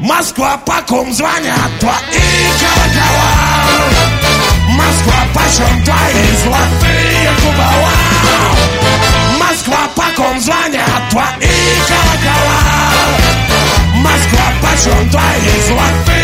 Москва, по ком звонят твои колокола? Москва, почем твои золотые купола? Москва, по ком звонят твои колокола? Москва, почем твои золотые